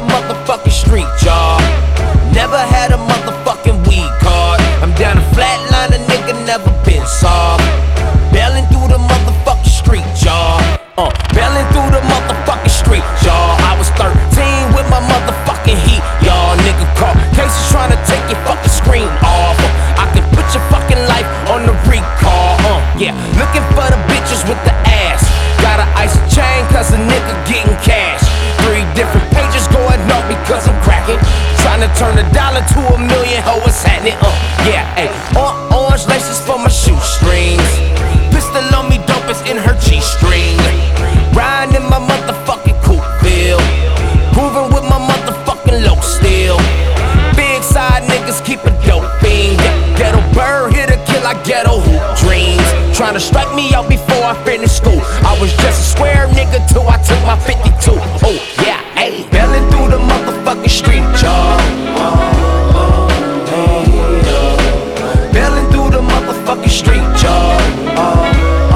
motherfucking street, y'all. Never had a motherfucking weed card. I'm down a flatline, a nigga never been soft. Bailing through the motherfucking street, y'all. Bailing through the motherfucking street, y'all. I was 13 with my motherfucking heat, y'all. Nigga caught cases trying to take your fucking screen off. I can put your fucking life on the recall. Yeah, looking for the bitches with the ass. Got an ice chain cause a nigga getting cash. 3 different pages going on because I'm cracking. Trying to turn $1 to $1 million, ho, what's happening? Yeah, ayy. Orange laces for my shoestrings. Pistol on me, dope is in her G-string. Riding in my motherfucking coupe bill. Moving with my motherfucking low steel. Big side niggas keep a dope fiend. Ghetto bird here to kill our ghetto hoop dreams. Trying to strike me out before I finish school. I was just a square nigga till I took my 52. Oh yeah, ayy. Bailing through the motherfucking street, y'all. Bailing through the motherfucking street, y'all.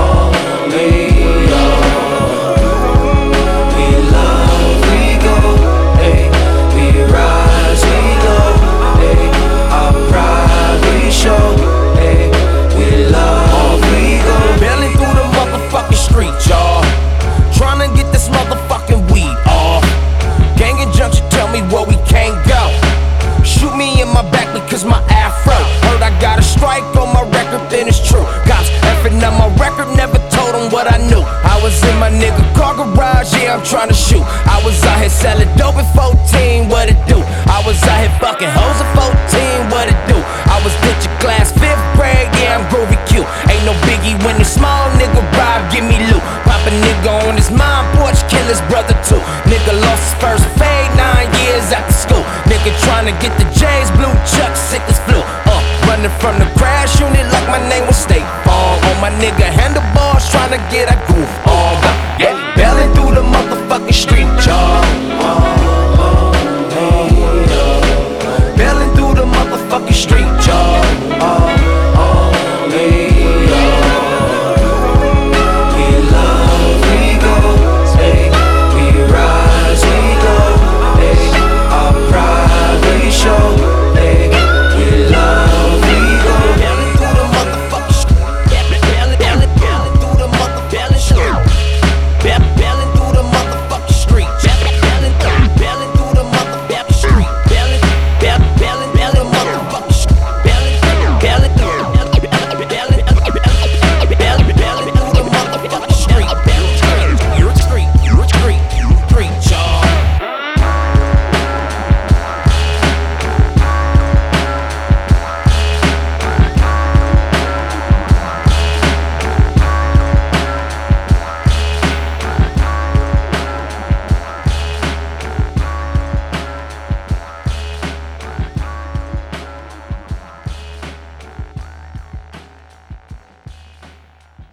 Cause my afro heard I got a strike on my record, then it's true. Cops effing up my record, never told them what I knew. I was in my nigga car garage, yeah, I'm trying to shoot. I was out here selling dope at 14, what it do? I was out here fucking hoes at 14, what it do? I was picture class, 5th grade, yeah, I'm groovy cute. Ain't no biggie when the small nigga rob, give me loot. Pop a nigga on his mom porch, kill his brother too. Nigga lost his first fade 9 years after school. Nigga trying to get the J's, blue chucks, sick as flu. Running from the crash unit like my name was State Farm. On my nigga handlebars, trying to get a groove.